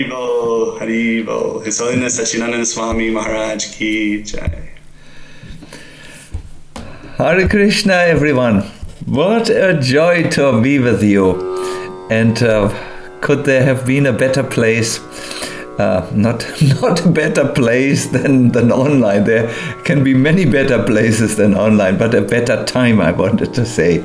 Haribo. His Holiness Sachinandana Swami Maharaj Ki Jai. Hare Krishna, everyone. What a joy to be with you. And could there have been a better place? Not a better place than online. There can be many better places than online, but a better time, I wanted to say.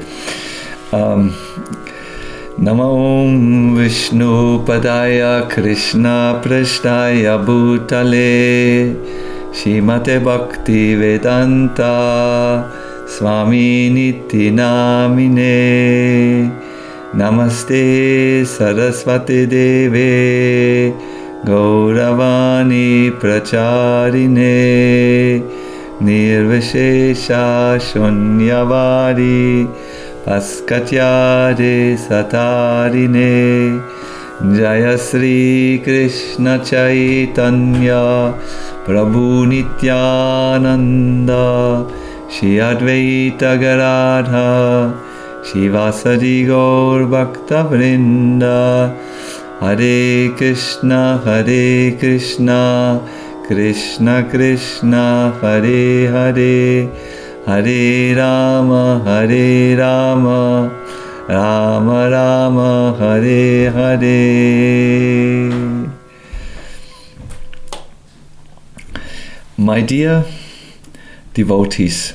Namo Vishnu Padaya Krishna Prishtaya Bhutale Shrimate Bhakti Vedanta Swami Niti Namine Namaste Saraswati Deve Gauravani Pracharine Nirvishesha Shunyavadi Paskatyade Satarine Jaya Sri Krishna Chaitanya Prabhu Nityananda Shri Advaita Garadha Shivasadi Gaur Bhakta Vrinda Hare Krishna Krishna Krishna Hare Hare Hare Rama Rama Rama Hare Hare. My dear devotees,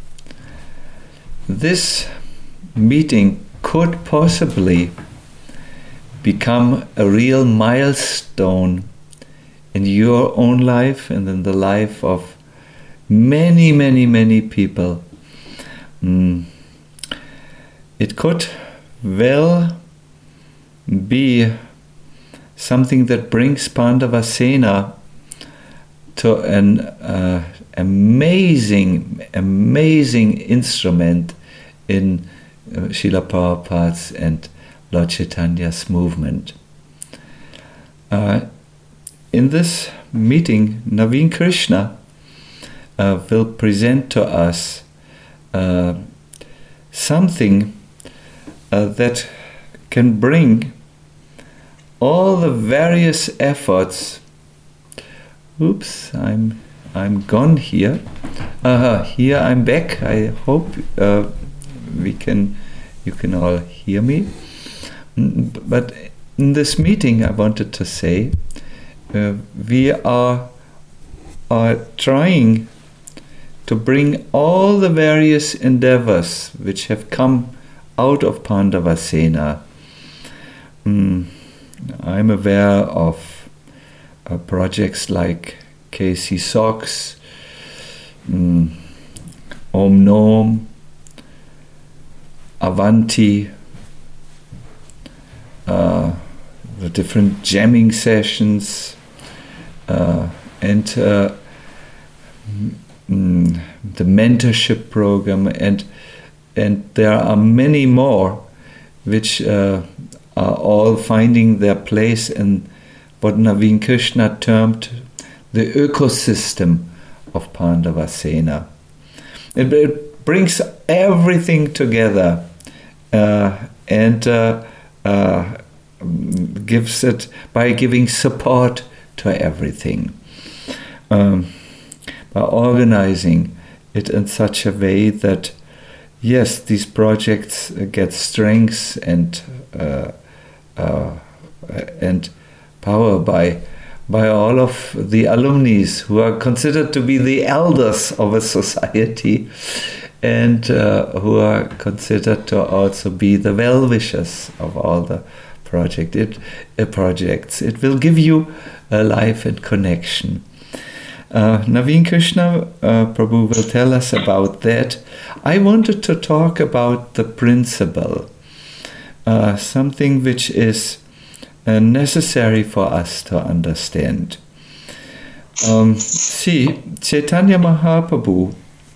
this meeting could possibly become a real milestone in your own life and in the life of many people. It could well be something that brings Pandavasena to an amazing instrument in Srila Prabhupada's and Lord Chaitanya's movement. In this meeting, Naveen Krishna will present to us something that can bring all the various efforts. Oops, I'm gone here. Here I'm back. I hope you can all hear me. But in this meeting, I wanted to say we are trying to bring all the various endeavors which have come out of Pandavasena. I'm aware of projects like KC Socks, Om Nom, Avanti, the different jamming sessions, and the mentorship program, and there are many more which are all finding their place in what Naveen Krishna termed the ecosystem of Pandavasena. It brings everything together and gives it by giving support to everything. By organizing it in such a way that, yes, these projects get strength and power by all of the alumni who are considered to be the elders of a society and who are considered to also be the well-wishers of all the projects. It will give you a life and connection. Naveen Krishna Prabhu will tell us about that. I wanted to talk about the principle, something which is necessary for us to understand. See, Chaitanya Mahaprabhu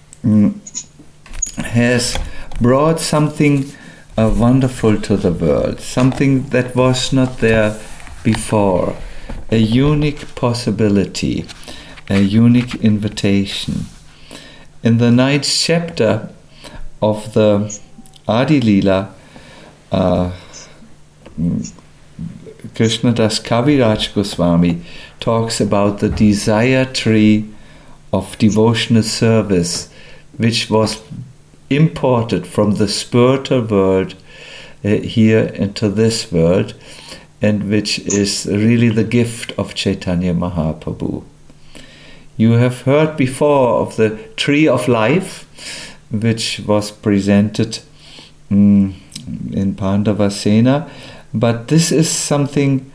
has brought something wonderful to the world, something that was not there before, a unique possibility, a unique invitation. In the 9th chapter of the Adi Lila, Krishnadas Kaviraj Goswami talks about the desire tree of devotional service, which was imported from the spiritual world here into this world, and which is really the gift of Chaitanya Mahaprabhu. You have heard before of the tree of life, which was presented in Pandavasena, but this is something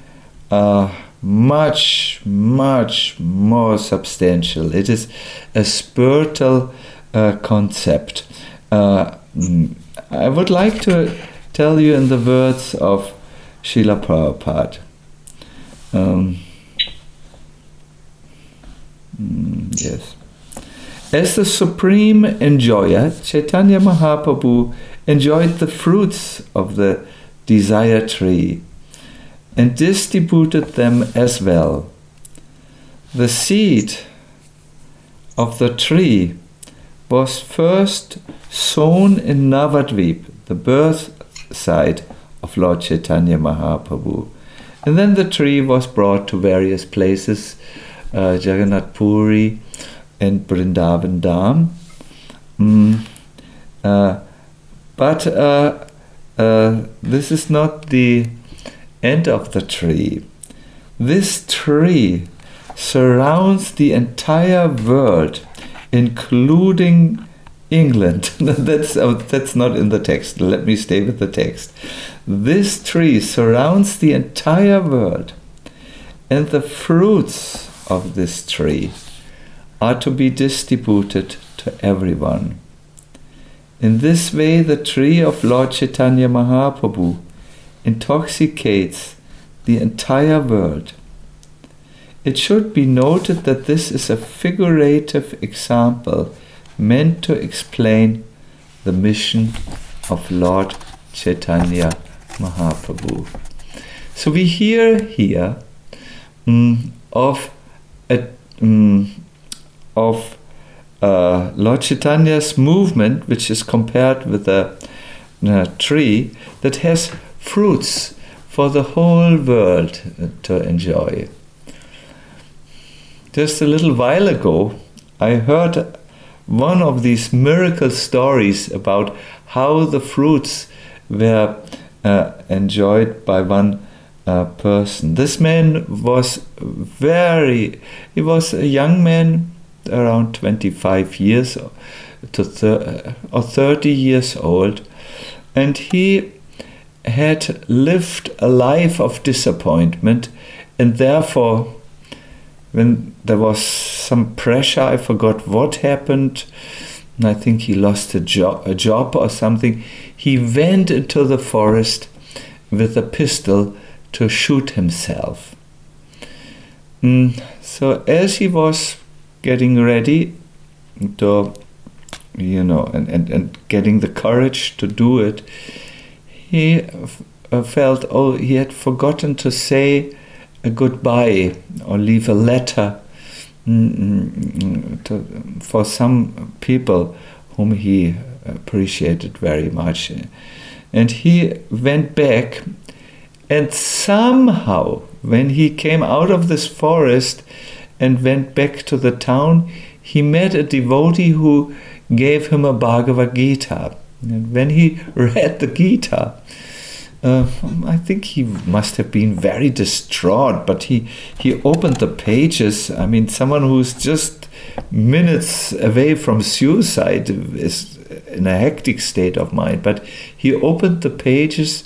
much, much more substantial. It is a spiritual concept. I would like to tell you in the words of Srila Prabhupada. Yes. As the supreme enjoyer, Chaitanya Mahaprabhu enjoyed the fruits of the desire tree and distributed them as well. The seed of the tree was first sown in Navadvip, the birth site of Lord Chaitanya Mahaprabhu. And then the tree was brought to various places, Jagannath Puri and Vrindavan Dham. But this is not the end of the tree. This tree surrounds the entire world, including England. That's not in the text. Let me stay with the text. This tree surrounds the entire world, and the fruits of this tree are to be distributed to everyone. In this way, the tree of Lord Chaitanya Mahaprabhu intoxicates the entire world. It should be noted that this is a figurative example meant to explain the mission of Lord Chaitanya Mahaprabhu. So we hear here of Lord Chaitanya's movement, which is compared with a tree that has fruits for the whole world to enjoy. Just a little while ago, I heard one of these miracle stories about how the fruits were enjoyed by one person. This man was he was a young man, around 25 years or 30 years old, and he had lived a life of disappointment, and therefore when there was some pressure, I forgot what happened, and I think he lost a job or something, he went into the forest with a pistol to shoot himself. So as he was getting ready to, and getting the courage to do it, he felt, he had forgotten to say a goodbye or leave a letter for some people whom he appreciated very much. And he went back, and somehow when he came out of this forest and went back to the town, he met a devotee who gave him a Bhagavad Gita. And when he read the Gita, I think he must have been very distraught, but he opened the pages. I mean, someone who's just minutes away from suicide is in a hectic state of mind, but he opened the pages,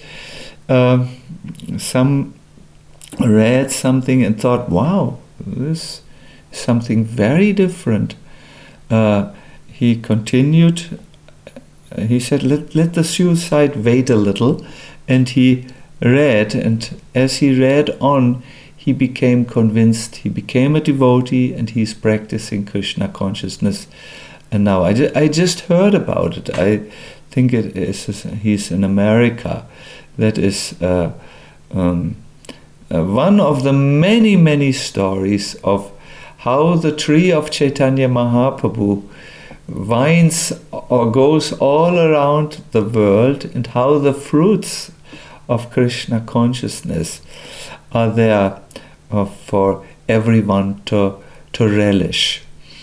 read something and thought, wow, this is something very different. He continued, he said, let the suicide wait a little. And he read, and as he read on, he became convinced, he became a devotee, and he's practicing Krishna consciousness. And now I just heard about it. I think he's in America. That is one of the many, many stories of how the tree of Chaitanya Mahaprabhu winds or goes all around the world, and how the fruits of Krishna consciousness are there for everyone to relish.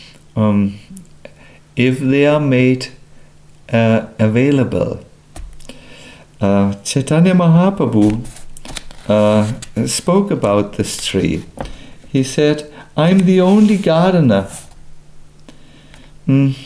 If they are made available. Chaitanya Mahaprabhu spoke about this tree. He said, I'm the only gardener. And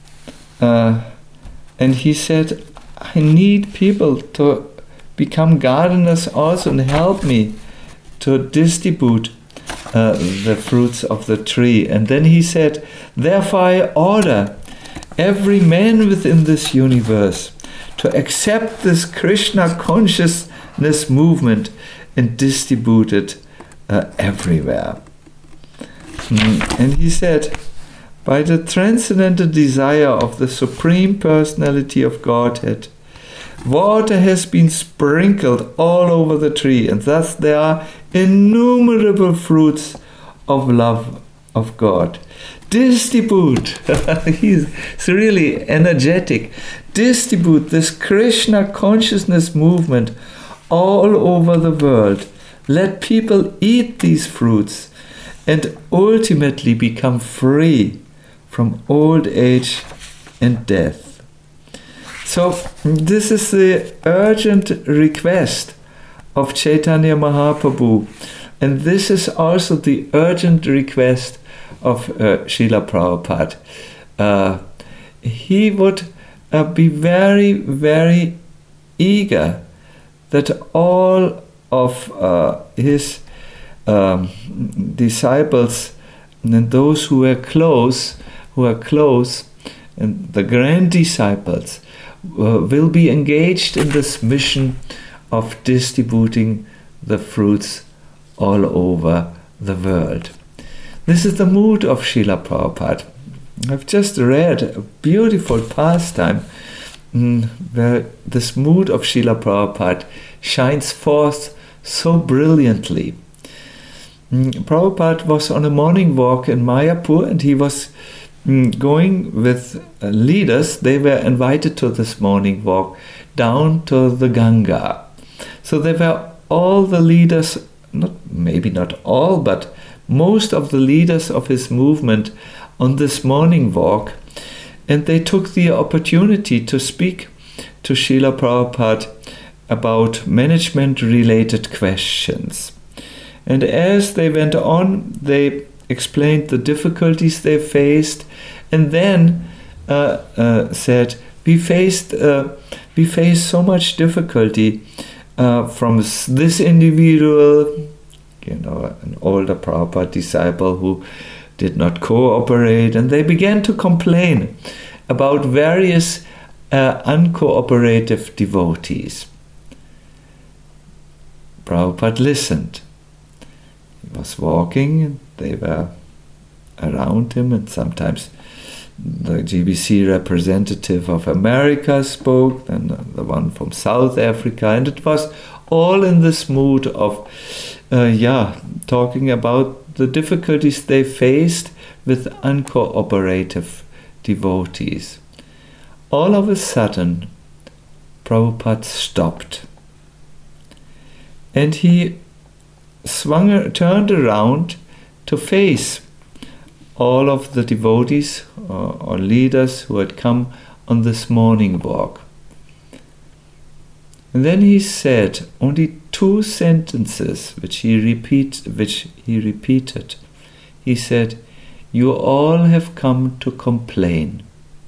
he said, I need people to become gardeners also and help me to distribute the fruits of the tree. And then he said, therefore I order every man within this universe to accept this Krishna consciousness movement and distribute it everywhere. And he said, by the transcendental desire of the Supreme Personality of Godhead, water has been sprinkled all over the tree, and thus there are innumerable fruits of love of God. Distribute, he's really energetic, distribute this Krishna consciousness movement all over the world. Let people eat these fruits and ultimately become free from old age and death. So this is the urgent request of Chaitanya Mahaprabhu, and this is also the urgent request of Srila Prabhupada. He would be very, very eager that all of his disciples and those who are close, and the grand disciples will be engaged in this mission of distributing the fruits all over the world. This is the mood of Srila Prabhupada. I've just read a beautiful pastime where this mood of Srila Prabhupada shines forth so brilliantly. Prabhupada was on a morning walk in Mayapur, and he was going with leaders. They were invited to this morning walk down to the Ganga. So there were all the leaders, maybe not all, but most of the leaders of his movement on this morning walk, and they took the opportunity to speak to Srila Prabhupada about management-related questions. And as they went on, they explained the difficulties they faced, and then said, we face so much difficulty from this individual, an older Prabhupada disciple who did not cooperate, and they began to complain about various uncooperative devotees. Prabhupada listened. He was walking, and they were around him, and sometimes the GBC representative of America spoke, and the one from South Africa, and it was all in this mood of talking about the difficulties they faced with uncooperative devotees. All of a sudden, Prabhupada stopped, and he turned around to face all of the devotees or leaders who had come on this morning walk. And then he said only two sentences which he repeated. He said, "You all have come to complain.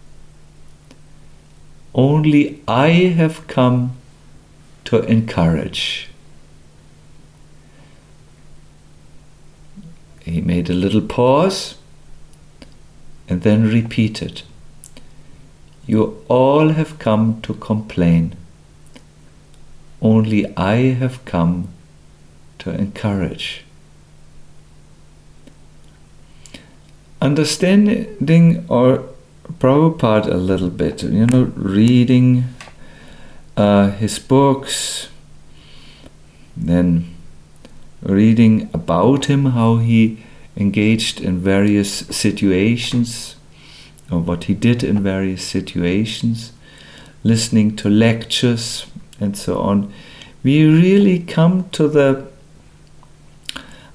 Only I have come to encourage." He made a little pause and then repeated, "You all have come to complain. Only I have come to encourage." Understanding or Prabhupada a little bit, reading his books, then reading about him, how he engaged in various situations, or what he did in various situations, listening to lectures and so on, we really come to the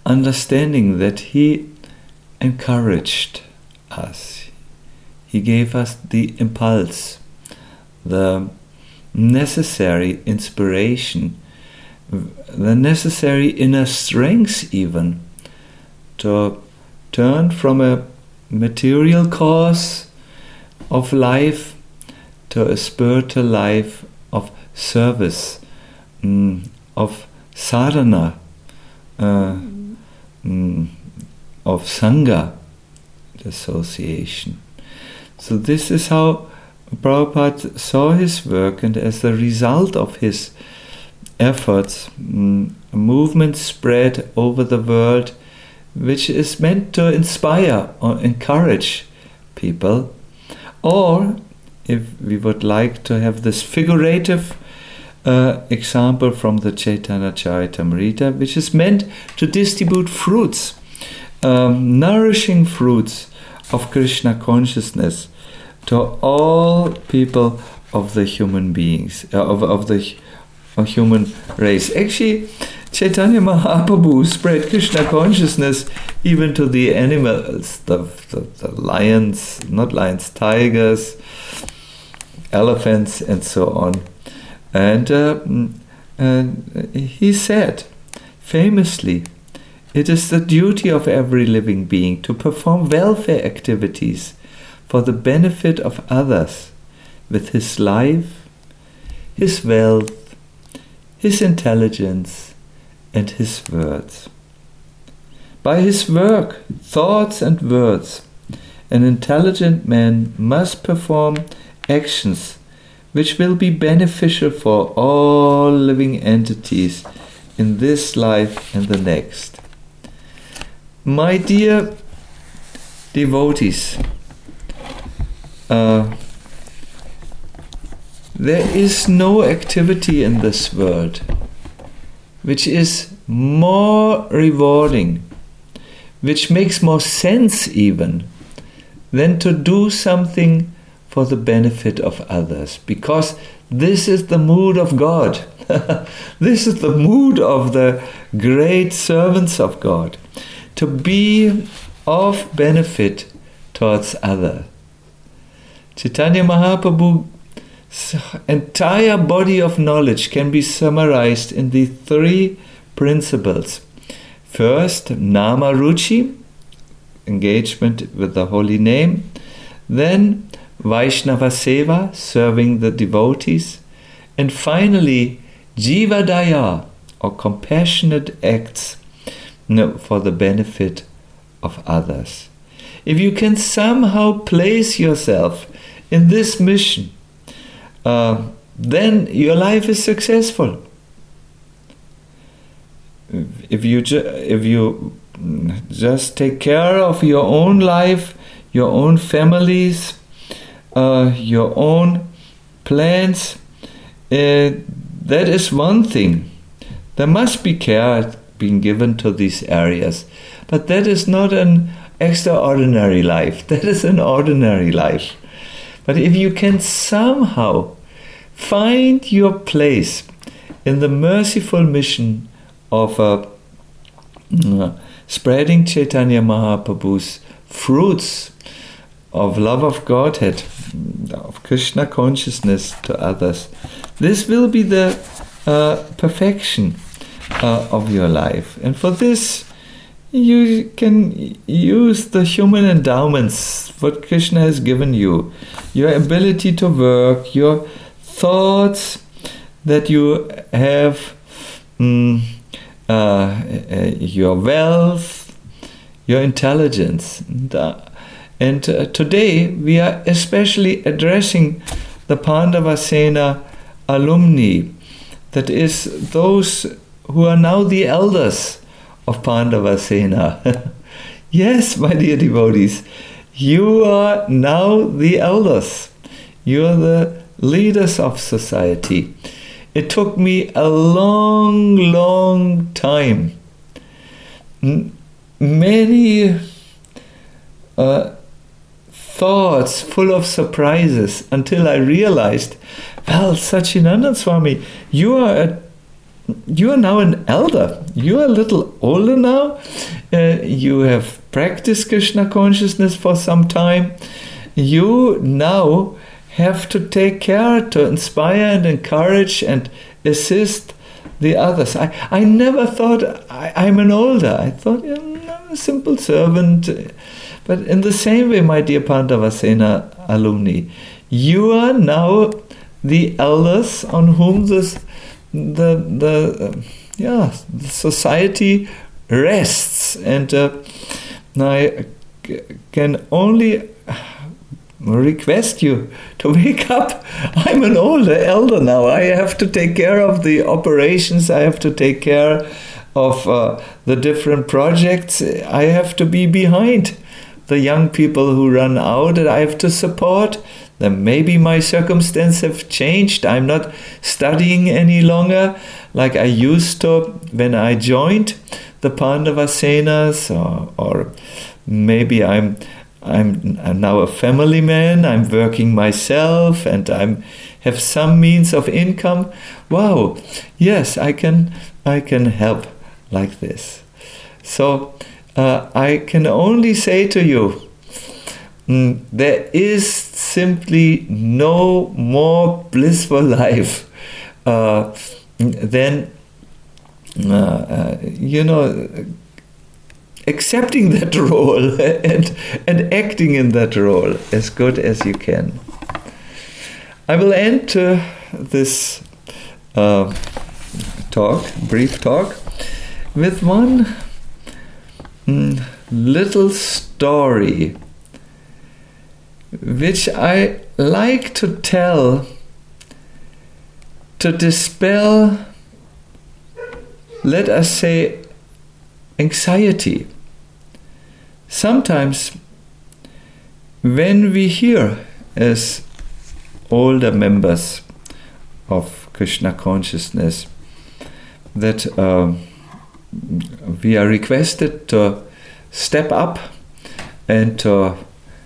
understanding that he encouraged us. He gave us the impulse, the necessary inspiration, the necessary inner strength even, to turn from a material course of life to a spiritual life of service, of sadhana, of Sangha association. So this is how Prabhupada saw his work, and as a result of his efforts, a movement spread over the world which is meant to inspire or encourage people. Or, if we would like to have this figurative example from the Chaitanya Charitamrita, which is meant to distribute fruits, nourishing fruits of Krishna consciousness to all people of the human beings, of the human race. Actually, Chaitanya Mahaprabhu spread Krishna consciousness even to the animals, the lions, not lions, tigers, elephants, and so on. And he said, famously, it is the duty of every living being to perform welfare activities for the benefit of others with his life, his wealth, his intelligence, and his words. By his work, thoughts, and words, an intelligent man must perform actions which will be beneficial for all living entities in this life and the next. My dear devotees, there is no activity in this world which is more rewarding, which makes more sense even, than to do something for the benefit of others, because this is the mood of God. This is the mood of the great servants of God, to be of benefit towards others. Chaitanya Mahaprabhu's entire body of knowledge can be summarized in the three principles. First, Nama Ruchi, engagement with the holy name. Then, Vaishnava Seva, serving the devotees. And finally, Jiva Daya, or compassionate acts for the benefit of others. If you can somehow place yourself in this mission, then your life is successful. If you just take care of your own life, your own families, your own plans, that is one thing. There must be care being given to these areas, but that is not an extraordinary life. That is an ordinary life. But if you can somehow find your place in the merciful mission of spreading Chaitanya Mahaprabhu's fruits of love of Godhead, of Krishna consciousness to others, this will be the perfection of your life. And for this, you can use the human endowments, what Krishna has given you, your ability to work, your thoughts that you have, your wealth, your intelligence. And today we are especially addressing the Pandavasena alumni, that is, those who are now the elders of Pandavasena. Yes, my dear devotees, you are now the elders. You are the leaders of society. It took me a long, long time, many thoughts full of surprises, until I realized, well, Satchidananda Swami, you are you are now an elder. You are a little older now. You have practiced Krishna consciousness for some time. You now have to take care to inspire and encourage and assist the others. I never thought I'm an older. I thought I'm a simple servant. But in the same way, my dear Pandavasena alumni, you are now the elders on whom the society rests. And I can only request you to wake up. I'm an older elder now. I have to take care of the operations. I have to take care of the different projects. I have to be behind the young people who run out, and I have to support them. Maybe my circumstances have changed. I'm not studying any longer like I used to when I joined the Pandavasenas, or maybe I'm now a family man. I'm working myself, and have some means of income. Wow, yes, I can help like this. So I can only say to you, there is simply no more blissful life than accepting that role and acting in that role as good as you can. I will end this brief talk, with one little story which I like to tell to dispel, let us say, anxiety. Sometimes when we hear, as older members of Krishna consciousness, that we are requested to step up and to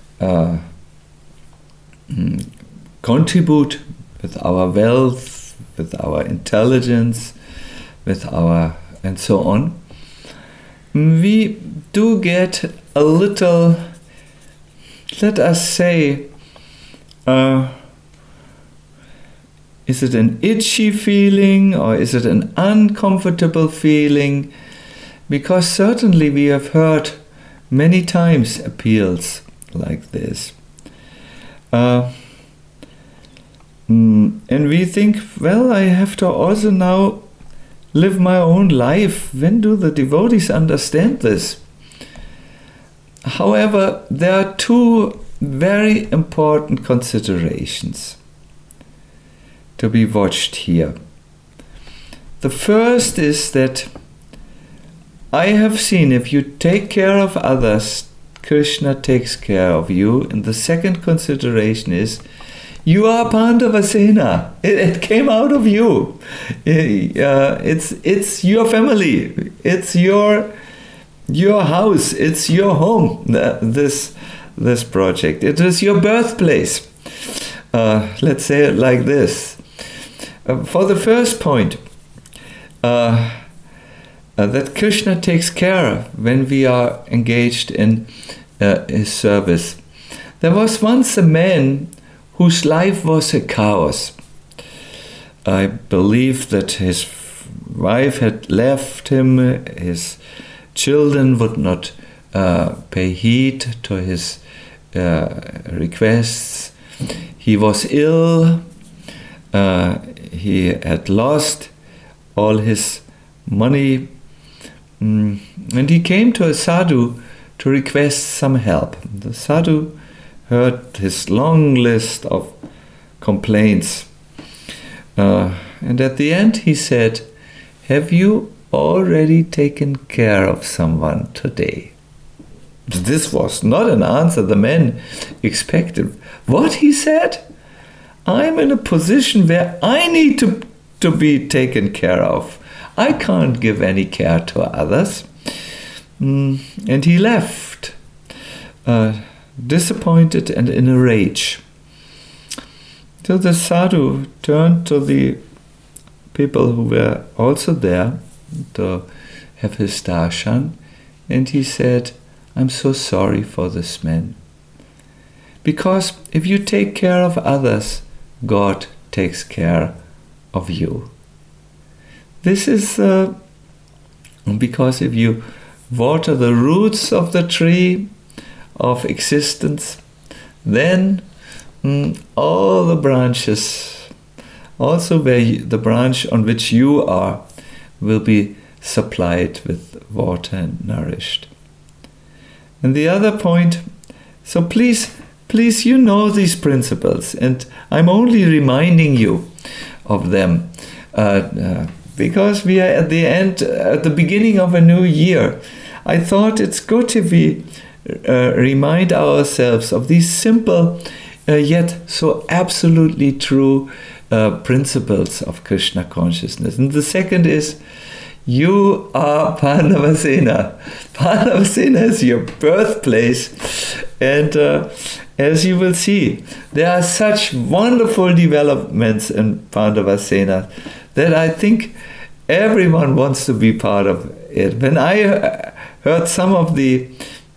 contribute with our wealth, with our intelligence, with our and so on, we do get a little, let us say, is it an itchy feeling or is it an uncomfortable feeling? Because certainly we have heard many times appeals like this. And we think, well, I have to also now live my own life. When do the devotees understand this? However, there are two very important considerations to be watched here. The first is that I have seen, if you take care of others, Krishna takes care of you. And the second consideration is, you are Pandavasena. It came out of you. It's your family. It's your house. It's your home. This project. It is your birthplace. Let's say it like this. For the first point, that Krishna takes care when we are engaged in his service. There was once a man whose life was a chaos. I believe that his wife had left him, his children would not pay heed to his requests. He was ill, he had lost all his money, and he came to a sadhu to request some help. The sadhu heard his long list of complaints, and at the end he said, "Have you already taken care of someone today?" This was not an answer the man expected. What, he said? I'm in a position where I need to be taken care of. I can't give any care to others. And he left, disappointed and in a rage. So the sadhu turned to the people who were also there to have his darshan, and he said, I'm so sorry for this man. Because if you take care of others, God takes care of you. This is because if you water the roots of the tree of existence, then all the branches, also the branch on which you are, will be supplied with water and nourished. And the other point, so please you know these principles, and I'm only reminding you of them because we are at the beginning of a new year. I thought it's good if we remind ourselves of these simple yet so absolutely true principles of Krishna consciousness. And the second is, you are Pandavasena. Pandavasena is your birthplace, and as you will see, there are such wonderful developments in Pandavasena that I think everyone wants to be part of it. When I heard some of the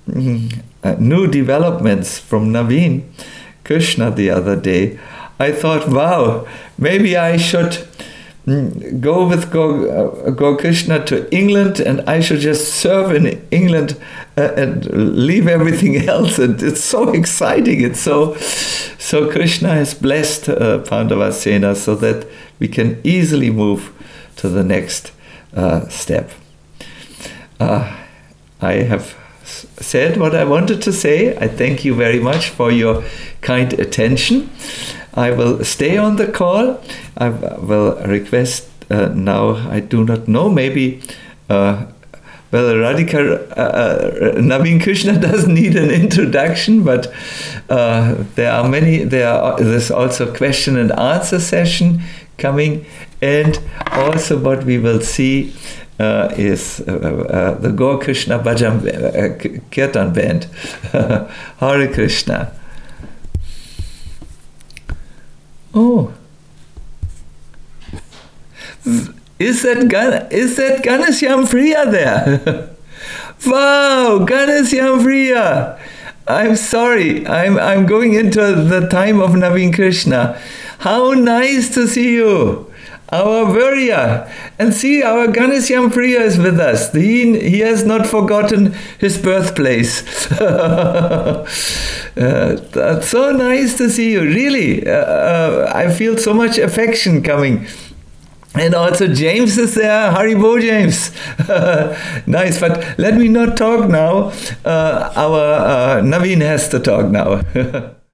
new developments from Naveen Krishna the other day, I thought, wow, maybe I should go with Gaur Krishna to England, and I should just serve in England and leave everything else. And it's so exciting. It's so Krishna has blessed Pandavasena so that we can easily move to the next step. I have said what I wanted to say. I thank you very much for your kind attention. I will stay on the call. I will request now, I do not know, maybe Radhika, Naveen Krishna doesn't need an introduction, but there's also question and answer session coming, and also what we will see is the Gaur Krishna Bhajan Kirtan Band. Hare Krishna. Oh, is that Ghanshyam Priya there? Wow, Ghanshyam Priya. I'm sorry, I'm going into the time of Naveen Krishna. How nice to see you, our Virya. And see, our Ghanshyam Priya is with us. He has not forgotten his birthplace. That's so nice to see you, really. I feel so much affection coming. And also James is there. Haribo, James. Nice, but let me not talk now. Our Naveen has to talk now.